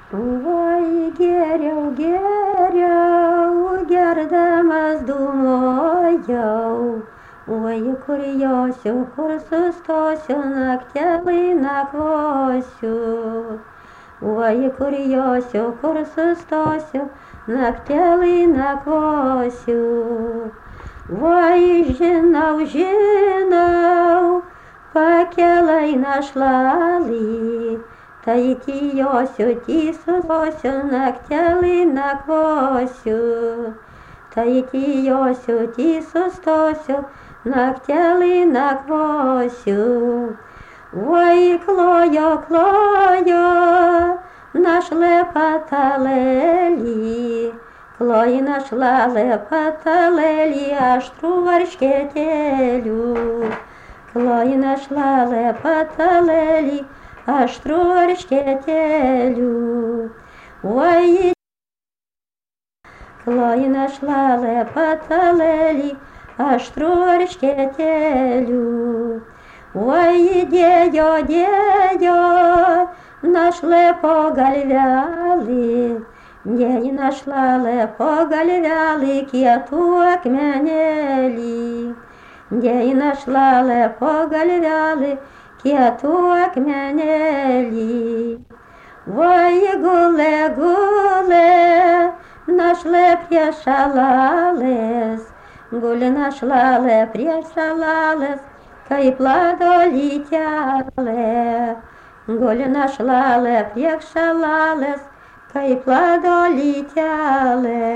Oi, geriau, geriau, gerdamas dūmojau. Oi, kur josiu, kur sustosiu, naktelį nakvosiu. Oi, kur josiu, kur sustosiu, naktelį nakvosiu. Oi, žinau, žinau, pakelai našlalį. Tai tijosiu, tįsustosiu, naktelį nakvosiu. Tai tijosiu, tįsustosiu, naktelį nakvosiu. Oi, klojo, klojo, našlė patalėlį. Kloji našlalė patalėlį, aštrų varškėtėlių. Kloji našlalė patalėlį, aštrų varškėtėlių. Oi, kloji našlalė patalėlį, aštrų varškėtėlių. Oi, dėjo, dėjo, našlė po galvelį. Dėjai našlalė po galvelį, kietų akmenėlį. Dėjai našlalė po galvelį, kietų akmenėlį. Oi, gulė, gulė, našlė prie šalalės. Guli našlalė prie šalalės, kaip lado lytelė. Guli našlalė prie šalalės, kaip lado lytelė.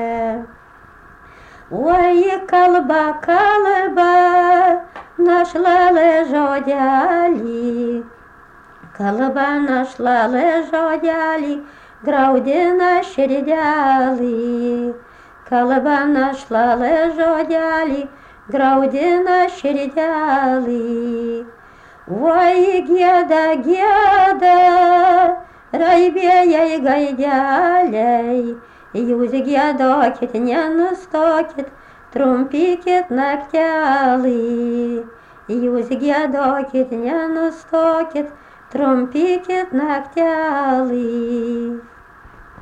Oi, kalba, kalba, našlalė žodelį. Kalba našlalė žodelį, graudina širdelį. Kalba našlalė žodelį, graudina širdelį. Oi, gieda, gieda, raibėjai gaideliai. Jūs giedokit, nenustokit, trumpykit naktelį. Jūs giedokit, nenustokit, trumpykit naktelį.